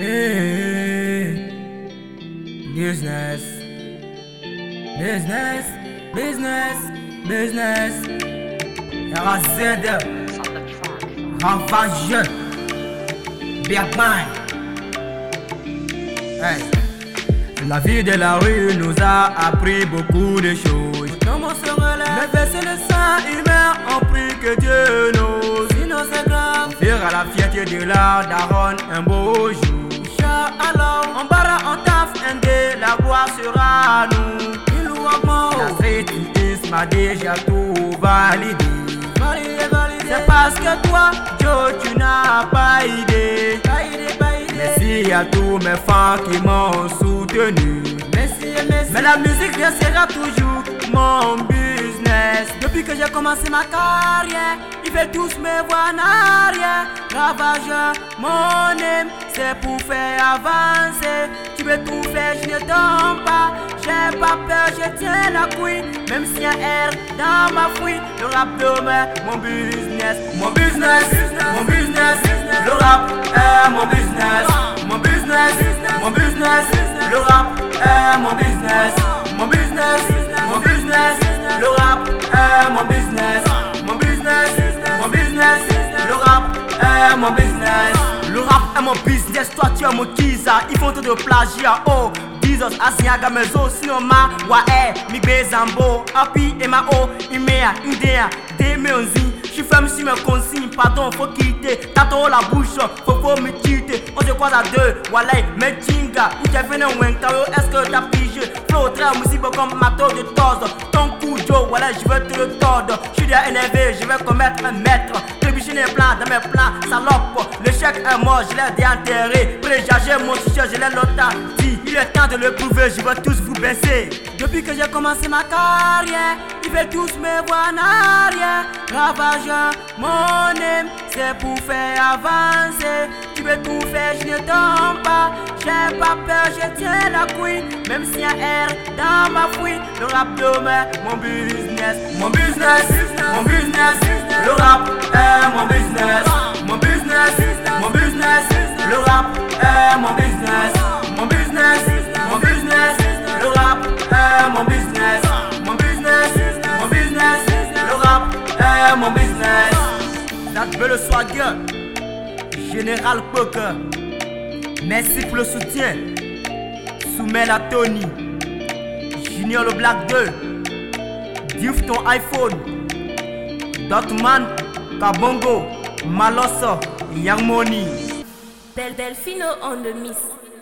Hey, business, business, business, business. RZ, ravageux, Bergman. Hey. La vie de la rue nous a appris beaucoup de choses. Comment se relève, mais verser le sang humain en prie que Dieu nous. Sinon c'est grave. Faire à la fierté de la daronne un beau jour. Alors, on barra, on taffe, un dé, la gloire sera à nous. Il ou à mort. La street m'a déjà tout validé. C'est parce que toi, Joe, tu n'as pas idée. Merci à tous mes fans qui m'ont soutenu. Mais la musique restera toujours mon business. Depuis que j'ai commencé ma carrière, ils veulent tous me voir en arrière. Ravageur, mon aime, c'est pour faire avancer. Tu veux tout faire, je ne tombe pas. J'ai pas peur, je tiens la couille. Même s'il y a un R dans ma fouille. Le rap demain, mon business. Mon business, mon business. Le rap est mon business. Mon business, mon business. Le rap est mon business. Mon business, mon business. Le rap est mon business. Mon business, mon business. Le rap est mon business. Le rap est mon business. Toi tu es mon kiza. Ils font tout de plagiat. Oh, Jesus, Asiaga Mezo, Sinoma, Wae, Migbe Zambo, Api, Emao, Imea, Indea, Demeonzi. Je suis ferme si me consigne, pardon, faut quitter. Tato la bouche, faut me quitter. On se croise à deux, Walay, Medjinga. Ou j'ai fait un Wenkao, est-ce que t'as pigé? Flow, très musique comme mato de tose. Ton coup, Joe, voilà, je veux te le tordre. Je suis déjà énervé, je vais commettre un maître. Trébucher les plans dans mes plans, salope. Le chèque est mort, je l'ai déenterré. Préjagé, mon t-shirt, je l'ai longtemps dit. Il est temps de le prouver, je vais tous vous baisser. Depuis que j'ai commencé ma carrière, ils veulent tous me voir en arrière. Ravageur, mon aime, c'est pour faire avancer. Tu veux tout faire, je ne tombe pas. J'ai pas peur, je tiens la couille. Même s'il y a un R dans ma fouille. Le rap demain, mon business. Mon business, mon business. Le rap est mon business. Mon business, mon business. Le rap est mon business. Mon business, mon business. Le rap est mon business. Mon business, mon business. Le rap est mon business. Ça veut le swagger. Général Poker. Merci pour le soutien. Soumets la Tony. Junior le Black 2. Diff ton iPhone. Dotman, Kabongo, Malosso, Young Money. Delfino on the miss.